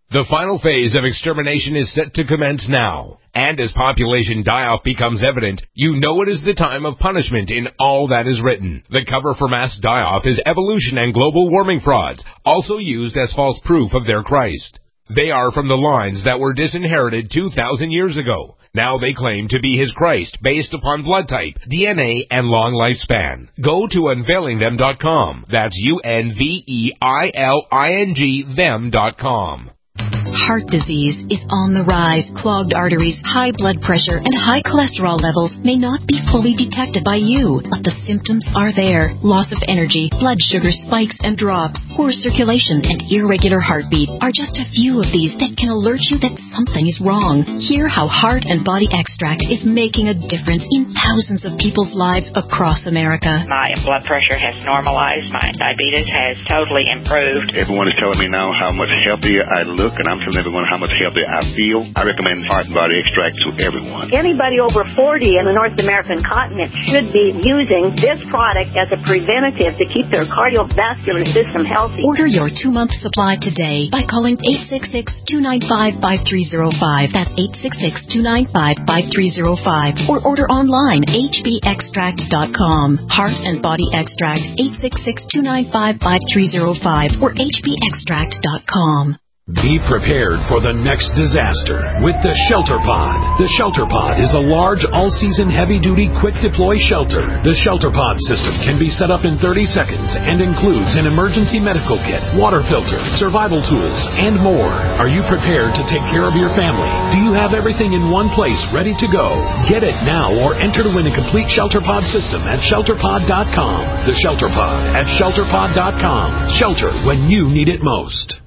The final phase of extermination is set to commence now. And as population die-off becomes evident, you know it is the time of punishment in all that is written. The cover for mass die-off is evolution and global warming frauds, also used as false proof of their Christ. They are from the lines that were disinherited two thousand years ago. Now they claim to be his Christ based upon blood type, D N A, and long lifespan. Go to unveiling them dot com. That's U N V E I L I N G them dot com. Heart disease is on the rise. Clogged arteries, high blood pressure, and high cholesterol levels may not be fully detected by you, but the symptoms are there. Loss of energy, blood sugar spikes and drops, poor circulation, and irregular heartbeat are just a few of these that can alert you that something is wrong. Hear how Heart and Body Extract is making a difference in thousands of people's lives across America. My blood pressure has normalized. My diabetes has totally improved. Everyone is telling me now how much healthier I look, and I'm telling everyone how much healthier I feel. I recommend Heart and Body Extract to everyone. Anybody over forty in the North American continent should be using this product as a preventative to keep their cardiovascular system healthy. Order your two-month supply today by calling eight six six, two nine five, five three zero five. That's eight six six, two nine five, five three zero five. Or order online, h b extract dot com. Heart and Body Extract, eight six six, two nine five, five three zero five or h b extract dot com. Be prepared for the next disaster with the Shelter Pod. The Shelter Pod is a large, all-season, heavy-duty, quick-deploy shelter. The Shelter Pod system can be set up in thirty seconds and includes an emergency medical kit, water filter, survival tools, and more. Are you prepared to take care of your family? Do you have everything in one place ready to go? Get it now or enter to win a complete Shelter Pod system at shelter pod dot com. The Shelter Pod at shelter pod dot com. Shelter when you need it most.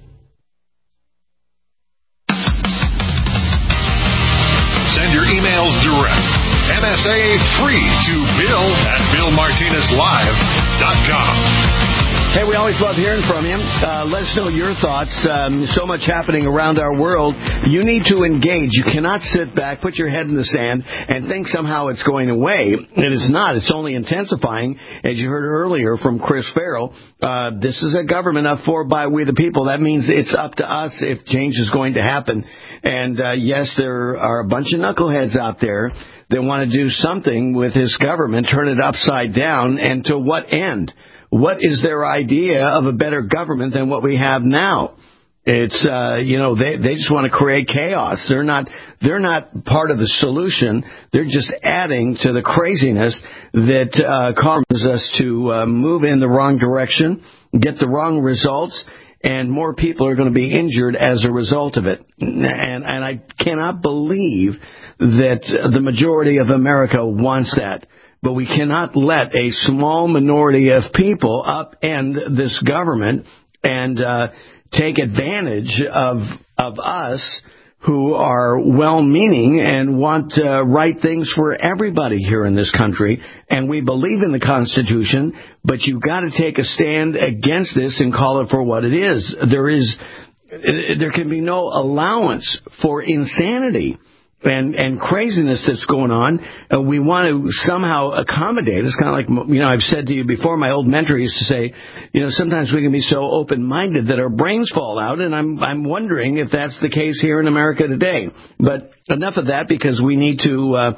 Send your emails direct. M S A free to Bill at bill martinez live dot com. Hey, we always love hearing from you. Uh, let us know your thoughts. Um, so much happening around our world. You need to engage. You cannot sit back, put your head in the sand, and think somehow it's going away. It is not. It's only intensifying. As you heard earlier from Chris Farrell, uh, this is a government up for by we the people. That means it's up to us if change is going to happen. And, uh, yes, there are a bunch of knuckleheads out there that want to do something with this government, turn it upside down, and to what end? What is their idea of a better government than what we have now? It's, uh, you know, they, they just want to create chaos. They're not, they're not part of the solution. They're just adding to the craziness that, uh, causes us to, uh, move in the wrong direction, get the wrong results, and more people are going to be injured as a result of it. And, and I cannot believe that the majority of America wants that. But we cannot let a small minority of people upend this government and uh, take advantage of of us who are well-meaning and want uh, right things for everybody here in this country. And we believe in the Constitution, but you've got to take a stand against this and call it for what it is. There is, there can be no allowance for insanity and and craziness that's going on. Uh, we want to somehow accommodate. It's kind of like, you know, I've said to you before, my old mentor used to say, you know, sometimes we can be so open-minded that our brains fall out, and I'm I'm wondering if that's the case here in America today. But enough of that, because we need to uh,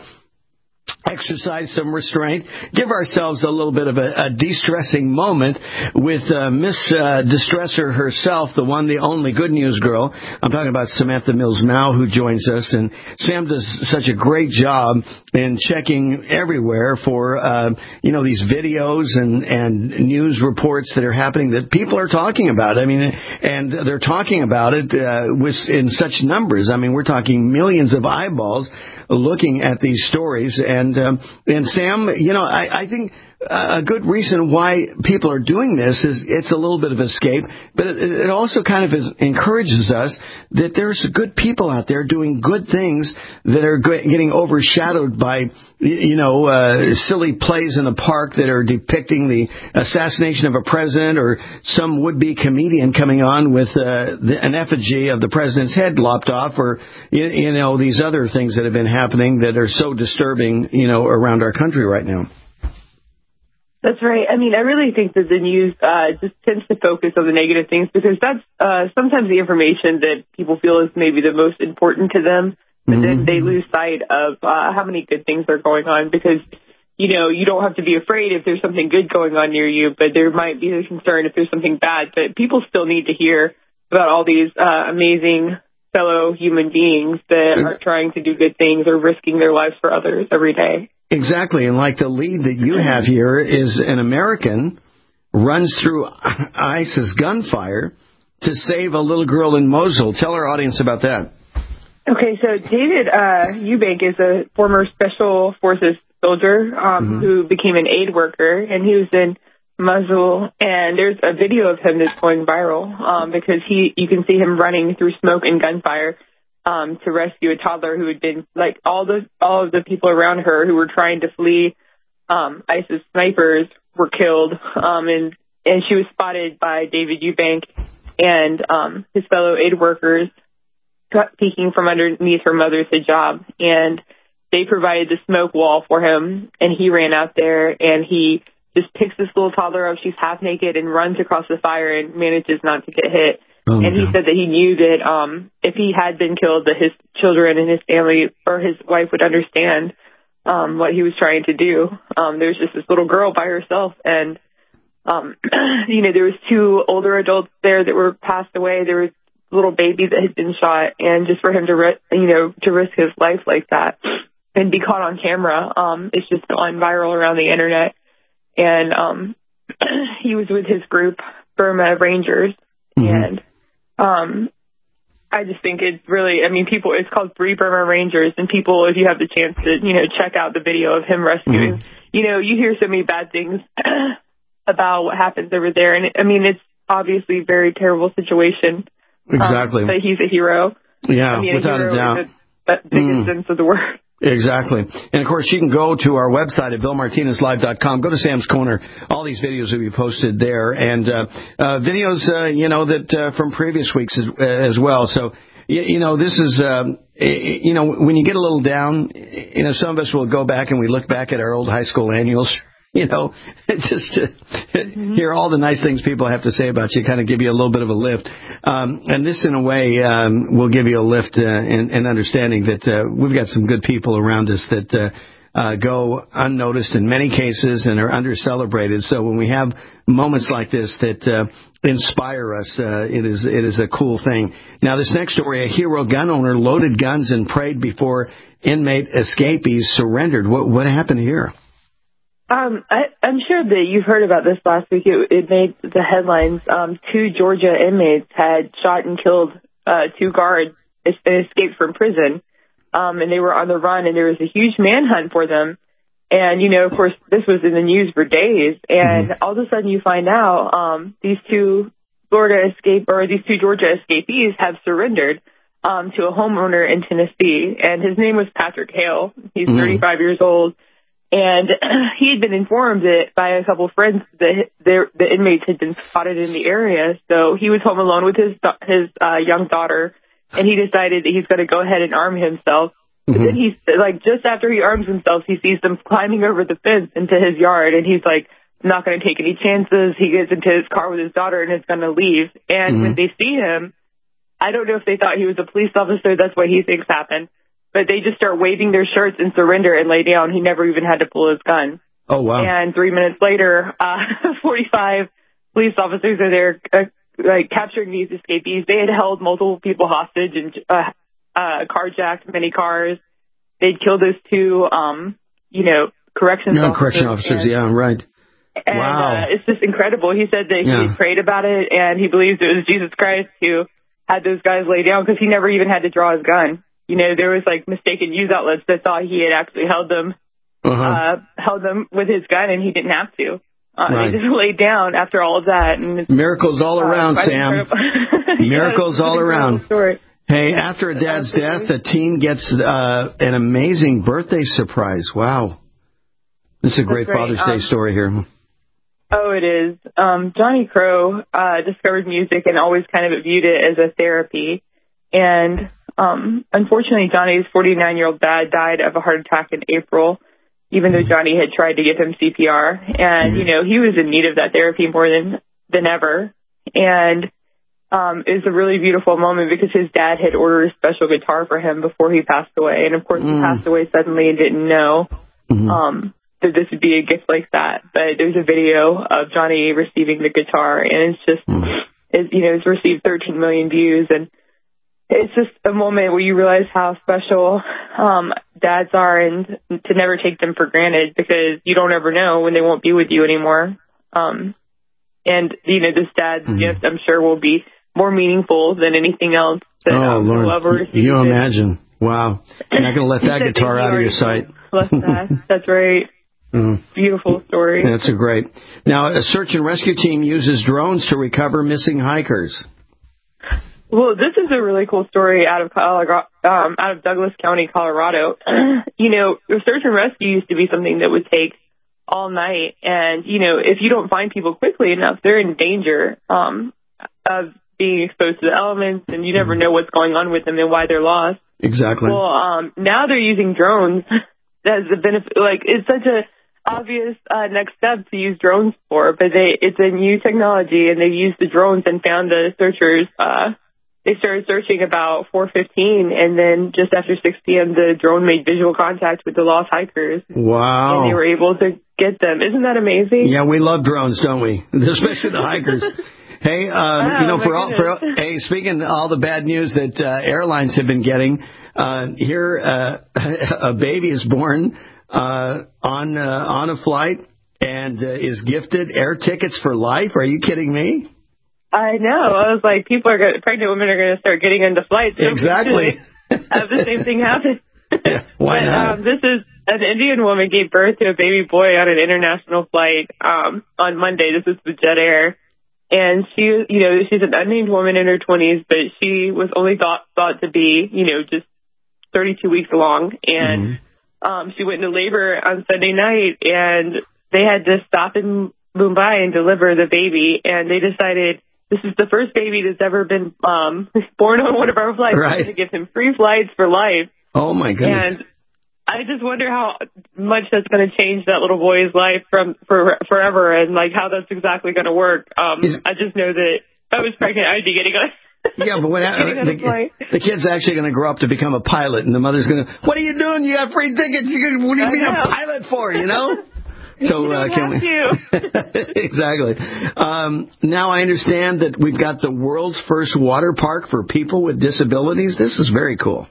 exercise some restraint, give ourselves a little bit of a, a de-stressing moment with uh, Miss uh, Distresser herself, the one, the only Good News Girl. I'm talking about Samantha Mills-Mao, who joins us, and Sam does such a great job in checking everywhere for, uh, you know, these videos and, and news reports that are happening that people are talking about. I mean, and they're talking about it uh, with in such numbers. I mean, we're talking millions of eyeballs looking at these stories. And um, and Sam, you know, I, I think a good reason why people are doing this is it's a little bit of escape, but it, it also kind of is, encourages us that there's good people out there doing good things that are getting overshadowed by, you know, uh, silly plays in the park that are depicting the assassination of a president, or some would-be comedian coming on with uh, the, an effigy of the president's head lopped off, or, you, you know, these other things that have been happening that are so disturbing, you know, around our country right now. That's right. I mean, I really think that the news uh, just tends to focus on the negative things because that's uh, sometimes the information that people feel is maybe the most important to them, but mm-hmm. then they lose sight of uh, how many good things are going on because, you know, you don't have to be afraid if there's something good going on near you, but there might be a concern if there's something bad. But people still need to hear about all these uh, amazing fellow human beings that are trying to do good things or risking their lives for others every day. Exactly, and like the lead that you have here is an American runs through ISIS gunfire to save a little girl in Mosul. Tell our audience about that. Okay, so David uh, Eubank is a former Special Forces soldier um, mm-hmm. who became an aid worker, and he was in Mosul, and there's a video of him that's going viral um, because he you can see him running through smoke and gunfire Um, to rescue a toddler who had been, like, all the all of the people around her who were trying to flee um, ISIS snipers were killed, um, and, and she was spotted by David Eubank and um, his fellow aid workers peeking from underneath her mother's hijab, and they provided the smoke wall for him, and he ran out there, and he just picks this little toddler up, she's half naked, and runs across the fire and manages not to get hit. Oh, and he God. said that he knew that um, if he had been killed, that his children and his family or his wife would understand um, what he was trying to do. Um, there was just this little girl by herself, and um, you know there was two older adults there that were passed away. There was a little baby that had been shot, and just for him to ri- you know to risk his life like that and be caught on camera, um, it's just gone viral around the internet. And um, he was with his group, Burma Rangers, mm-hmm. and Um, I just think it's really, I mean, people, it's called Free Burma Rangers, and people, if you have the chance to, you know, check out the video of him rescuing, mm-hmm. you know, you hear so many bad things about what happens over there. And, I mean, it's obviously a very terrible situation. Exactly. Um, but he's a hero. Yeah, I mean, without a, hero a doubt. In the biggest mm. sense of the word. Exactly. And, of course, you can go to our website at bill martinez live dot com. Go to Sam's Corner. All these videos will be posted there. And uh, uh, videos, uh, you know, that uh, from previous weeks as, uh, as well. So, you, you know, this is, um, you know, when you get a little down, you know, some of us will go back and we look back at our old high school annuals. You know, just to mm-hmm. hear all the nice things people have to say about you, kind of give you a little bit of a lift. Um, and this, in a way, um, will give you a lift uh, in, in understanding that uh, we've got some good people around us that uh, uh, go unnoticed in many cases and are under-celebrated. So when we have moments like this that uh, inspire us, uh, it is it is a cool thing. Now, this next story, a hero gun owner loaded guns and prayed before inmate escapees surrendered. What, what happened here? Um, I, I'm sure that you've heard about this last week. It, it made the headlines. Um, two Georgia inmates had shot and killed uh, two guards and escaped from prison. Um, and they were on the run, and there was a huge manhunt for them. And, you know, of course, this was in the news for days. And mm-hmm. all of a sudden you find out um, these two Florida escape or these two Georgia escapees have surrendered um, to a homeowner in Tennessee. And his name was Patrick Hale. He's mm-hmm. thirty-five years old. And he had been informed that by a couple of friends that the, the inmates had been spotted in the area. So he was home alone with his his uh, young daughter, and he decided that he's going to go ahead and arm himself. Mm-hmm. But then he's like, just after he arms himself, he sees them climbing over the fence into his yard, and he's like, I'm not going to take any chances. He gets into his car with his daughter and is going to leave. And mm-hmm. when they see him, I don't know if they thought he was a police officer. That's what he thinks happened. But they just start waving their shirts and surrender and lay down. He never even had to pull his gun. Oh, wow. And three minutes later, uh, forty-five police officers are there uh, like capturing these escapees. They had held multiple people hostage and uh, uh, carjacked many cars. They'd killed those two, um, you know, corrections no, officers. correction officers, and, yeah, right. And wow. uh, it's just incredible. He said that yeah. he prayed about it, and he believes it was Jesus Christ who had those guys lay down because he never even had to draw his gun. You know, there was like mistaken news outlets that thought he had actually held them, uh-huh. uh, held them with his gun, and he didn't have to. Uh, right. They just laid down after all of that. And it's, miracles all uh, around, Sam. Miracles yeah, all around. Story. Hey, after a dad's death, a teen gets uh, an amazing birthday surprise. Wow. This is a great Father's um, Day story here. Oh, it is. Um, Johnny Crow uh, discovered music and always kind of viewed it as a therapy. And Um, unfortunately, Johnny's forty-nine-year-old dad died of a heart attack in April, even though Johnny had tried to give him C P R. And, you know, he was in need of that therapy more than, than ever. And um, it was a really beautiful moment because his dad had ordered a special guitar for him before he passed away. And, of course, mm. he passed away suddenly and didn't know mm-hmm. um, that this would be a gift like that. But there's a video of Johnny receiving the guitar, and it's just, mm. it's, you know, it's received thirteen million views. And it's just a moment where you realize how special um, dads are, and to never take them for granted, because you don't ever know when they won't be with you anymore. Um, and, you know, this dad's mm-hmm. gift, I'm sure, will be more meaningful than anything else that oh, um, Lord. will ever receive. You imagine. Wow. You're not going to let that guitar out of your sight. Left that. That's right. Mm. Beautiful story. That's a great. Now, a search and rescue team uses drones to recover missing hikers. Well, this is a really cool story out of Colorado, um, out of Douglas County, Colorado. You know, search and rescue used to be something that would take all night, and you know, if you don't find people quickly enough, they're in danger um, of being exposed to the elements, and you never know what's going on with them and why they're lost. Exactly. Well, um, now they're using drones as a benefit. Like, it's such a obvious uh, next step to use drones for, but they it's a new technology, and they used the drones and found the searchers. Uh, They started searching about four fifteen, and then just after six p.m., the drone made visual contact with the lost hikers. Wow. And they were able to get them. Isn't that amazing? Yeah, we love drones, don't we? Especially the hikers. Hey, um, oh, you know, for all, for, goodness. hey, speaking of all the bad news that uh, airlines have been getting, uh, here uh, a baby is born uh, on, uh, on a flight and uh, is gifted air tickets for life. Are you kidding me? I know. I was like, people are going, pregnant women are going to start getting into flights. Exactly. Have the same thing happen. Yeah, why but, not? Um, this is an Indian woman gave birth to a baby boy on an international flight um, on Monday. This is with Jet Air, and she, you know, she's an unnamed woman in her twenties, but she was only thought thought to be, you know, just thirty-two weeks along, and mm-hmm. um, she went into labor on Sunday night, and they had to stop in Mumbai and deliver the baby, and they decided. This is the first baby that's ever been um, born on one of our flights. Right. To give him free flights for life. Oh, my goodness. And I just wonder how much that's going to change that little boy's life from for forever, and, like, how that's exactly going to work. Um, Is, I just know that if I was pregnant, I'd be getting a... Yeah, but when uh, the, the kid's actually going to grow up to become a pilot, and the mother's going to, what are you doing? You got free tickets. You're gonna, what do you I mean know. a pilot for, you know? So uh, can we? Exactly. Um, now I understand that we've got the world's first water park for people with disabilities. This is very cool.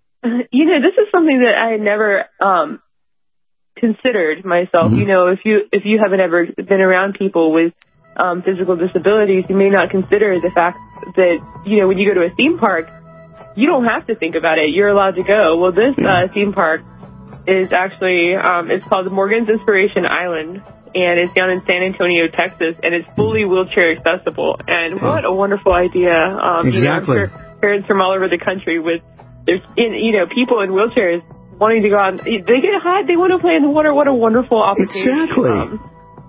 You know, this is something that I had never um, considered myself. Mm-hmm. You know, if you if you haven't ever been around people with um, physical disabilities, you may not consider the fact that, you know, when you go to a theme park, you don't have to think about it. You're allowed to go. Well, this uh, theme park is actually, um, it's called Morgan's Inspiration Island, and it's down in San Antonio, Texas, and it's fully wheelchair accessible. And what a wonderful idea. Um, exactly. You know, I'm sure parents from all over the country with, there's, in, you know, people in wheelchairs wanting to go out, and they get hot, they want to play in the water. What a wonderful opportunity. Exactly. Um,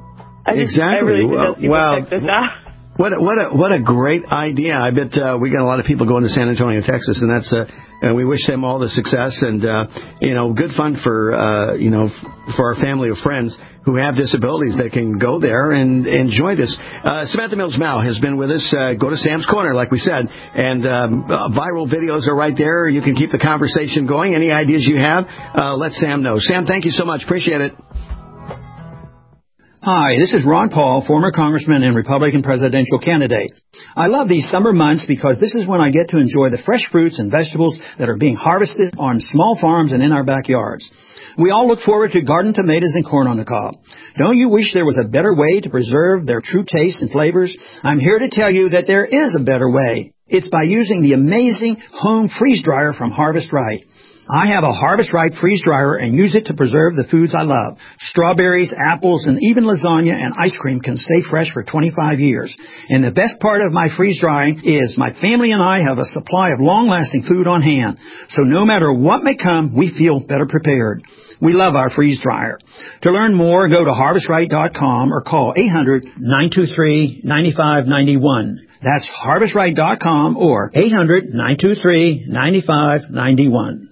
I just, exactly. I really well, wow. check this out. What a, what a what a great idea! I bet uh, we got a lot of people going to San Antonio, Texas, and that's uh, and we wish them all the success and uh, you know good fun for uh, you know f- for our family of friends who have disabilities that can go there and enjoy this. Uh, Samantha Mills Mao has been with us. Uh, go to Sam's Corner, like we said, and um, uh, viral videos are right there. You can keep the conversation going. Any ideas you have, uh, let Sam know. Sam, thank you so much. Appreciate it. Hi, this is Ron Paul, former congressman and Republican presidential candidate. I love these summer months because this is when I get to enjoy the fresh fruits and vegetables that are being harvested on small farms and in our backyards. We all look forward to garden tomatoes and corn on the cob. Don't you wish there was a better way to preserve their true taste and flavors? I'm here to tell you that there is a better way. It's by using the amazing home freeze dryer from Harvest Right. I have a Harvest Right freeze dryer and use it to preserve the foods I love. Strawberries, apples, and even lasagna and ice cream can stay fresh for twenty-five years. And the best part of my freeze drying is my family and I have a supply of long-lasting food on hand. So no matter what may come, we feel better prepared. We love our freeze dryer. To learn more, go to harvest right dot com or call eight hundred, nine two three, nine five nine one. That's harvest right dot com or eight hundred, nine two three, nine five nine one.